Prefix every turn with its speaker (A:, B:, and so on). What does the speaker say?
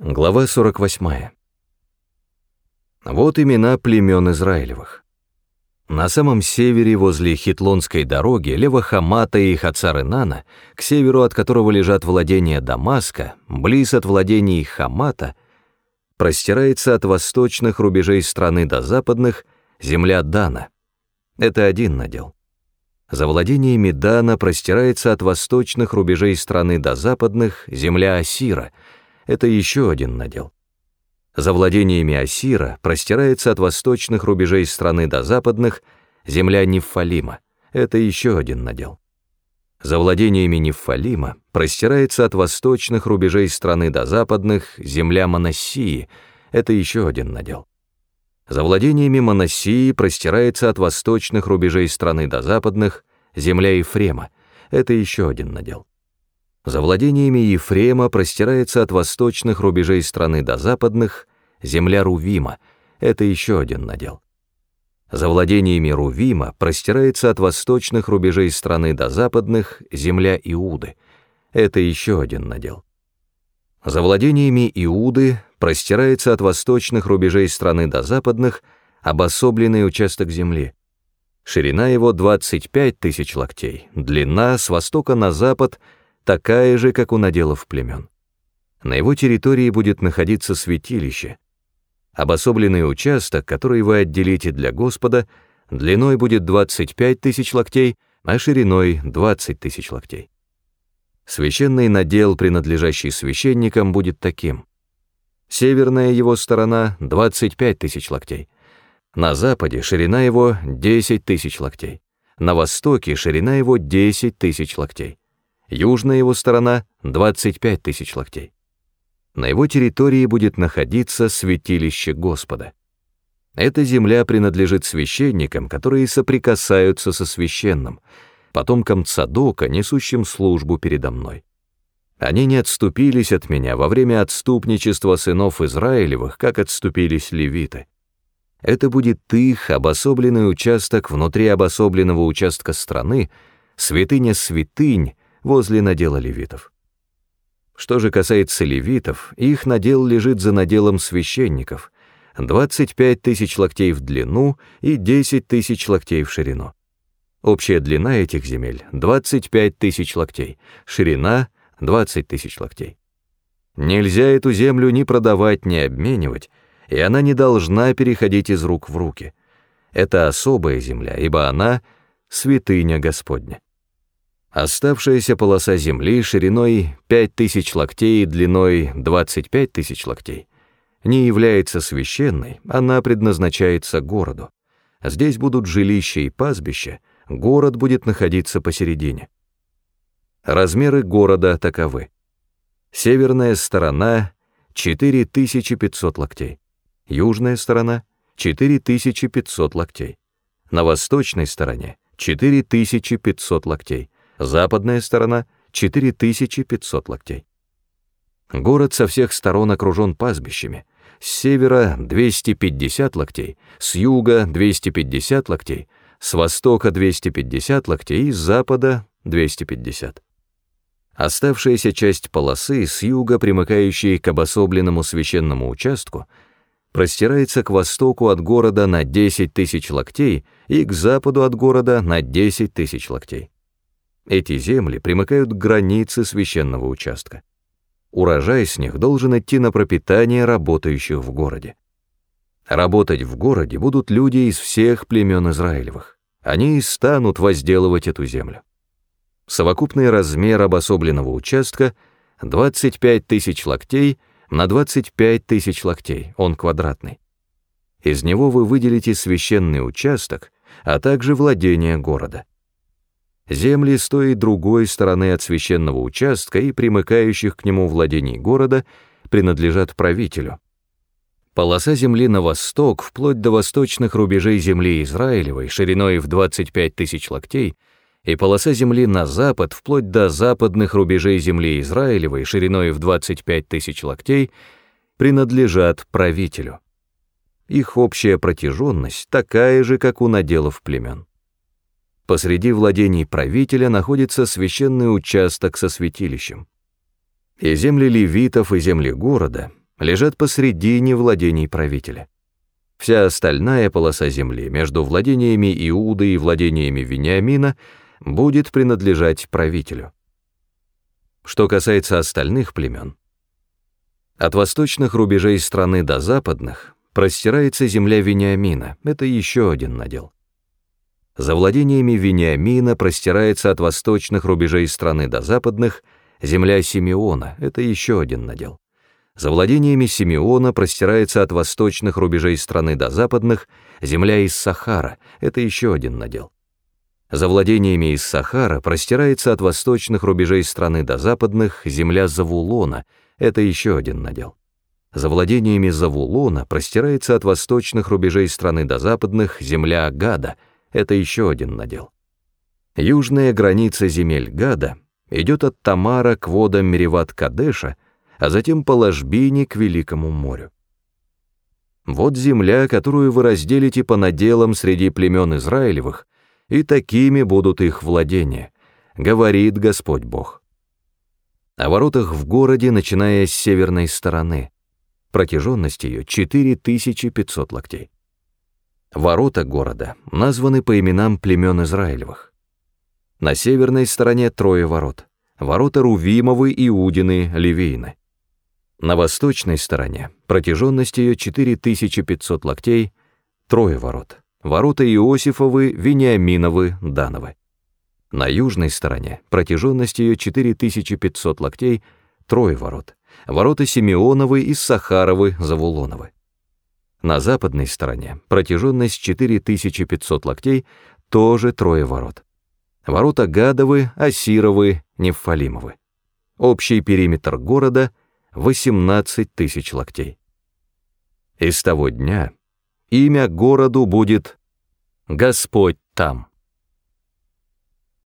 A: Глава 48. Вот имена племен Израилевых. На самом севере, возле Хитлонской дороги, лево Хамата и Хацар-Энана, к северу от которого лежат владения Дамаска, близ от владений Хамата, простирается от восточных рубежей страны до западных земля Дана. Это один надел. За владениями Дана простирается от восточных рубежей страны до западных земля Асира. Это еще один надел. За владениями Асира простирается от восточных рубежей страны до западных земля Неффалима. Это еще один надел. За владениями Неффалима простирается от восточных рубежей страны до западных земля Манассии. Это еще один надел. За владениями Манассии простирается от восточных рубежей страны до западных земля Ефрема. Это еще один надел. За владениями Ефрема простирается от восточных рубежей страны до западных земля Рувима. Это еще один надел. За владениями Рувима простирается от восточных рубежей страны до западных земля Иуды. Это еще один надел. За владениями Иуды простирается от восточных рубежей страны до западных обособленный участок земли. Ширина его 25 тысяч локтей, длина с востока на запад такая же, как у наделов племен. На его территории будет находиться святилище. Обособленный участок, который вы отделите для Господа, длиной будет 25 тысяч локтей, а шириной 20 тысяч локтей. Священный надел, принадлежащий священникам, будет таким. Северная его сторона — 25 тысяч локтей. На западе ширина его 10 тысяч локтей. На востоке ширина его 10 тысяч локтей. Южная его сторона — 25 тысяч локтей. На его территории будет находиться святилище Господа. Эта земля принадлежит священникам, которые соприкасаются со священным, потомкам Цадока, несущим службу передо мной. Они не отступились от меня во время отступничества сынов Израилевых, как отступились левиты. Это будет их обособленный участок внутри обособленного участка страны, святыня святынь возле надела левитов. Что же касается левитов, их надел лежит за наделом священников, 25 тысяч локтей в длину и 10 тысяч локтей в ширину. Общая длина этих земель — 25 тысяч локтей, ширина — 20 тысяч локтей. Нельзя эту землю ни продавать, ни обменивать, и она не должна переходить из рук в руки. Это особая земля, ибо она — святыня Господня. Оставшаяся полоса земли шириной 5 тысяч локтей и длиной 25 тысяч локтей не является священной, она предназначается городу. Здесь будут жилища и пастбища, город будет находиться посередине. Размеры города таковы. Северная сторона — 4500 локтей, южная сторона — 4500 локтей, на восточной стороне — 4500 локтей, западная сторона — 4500 локтей. Город со всех сторон окружен пастбищами. С севера — 250 локтей, с юга — 250 локтей, с востока — 250 локтей и с запада — 250. Оставшаяся часть полосы с юга, примыкающей к обособленному священному участку, простирается к востоку от города на 10 тысяч локтей и к западу от города на 10 тысяч локтей. Эти земли примыкают к границе священного участка. Урожай с них должен идти на пропитание работающих в городе. Работать в городе будут люди из всех племен Израилевых. Они и станут возделывать эту землю. Совокупный размер обособленного участка — 25 тысяч локтей на 25 тысяч локтей, он квадратный. Из него вы выделите священный участок, а также владение города. Земли с той и другой стороны от священного участка и примыкающих к нему владений города принадлежат правителю. Полоса земли на восток, вплоть до восточных рубежей земли Израилевой, шириной в 25 тысяч локтей, и полоса земли на запад, вплоть до западных рубежей земли Израилевой, шириной в 25 тысяч локтей, принадлежат правителю. Их общая протяженность такая же, как у наделов племен. Посреди владений правителя находится священный участок со святилищем. И земли левитов, и земли города лежат посредине владений правителя. Вся остальная полоса земли между владениями Иуды и владениями Вениамина будет принадлежать правителю. Что касается остальных племен, от восточных рубежей страны до западных простирается земля Вениамина, это еще один надел. За владениями Вениамина простирается от восточных рубежей страны до западных земля Симеона, это еще один надел. За владениями Симеона простирается от восточных рубежей страны до западных земля Иссахара, это еще один надел. За владениями Иссахара простирается от восточных рубежей страны до западных земля Завулона, это еще один надел. За владениями Завулона простирается от восточных рубежей страны до западных земля Гада, это еще один надел. Южная граница земель Гада идет от Тамара к водам Мереват-Кадеша, а затем по ложбине к Великому морю. Вот земля, которую вы разделите по наделам среди племен Израилевых, и такими будут их владения, говорит Господь Бог. О воротах в городе, начиная с северной стороны, протяженность ее 4500 локтей. Ворота города названы по именам племен Израилевых. На северной стороне 3 ворот, ворота Рувимовы, Иудины, Левиины. На восточной стороне протяженность ее 4500 локтей, 3 ворот, ворота Иосифовы, Вениаминовы, Дановы. На южной стороне протяженность ее 4500 локтей, 3 ворот, ворота Симеоновы, Иссахаровы, Завулоновы. На западной стороне протяженность 4500 локтей, тоже 3 ворот, ворота Гадовы, Асировы, Нефалимовы. Общий периметр города — 18 000 локтей. И с того дня имя городу будет «Господь там».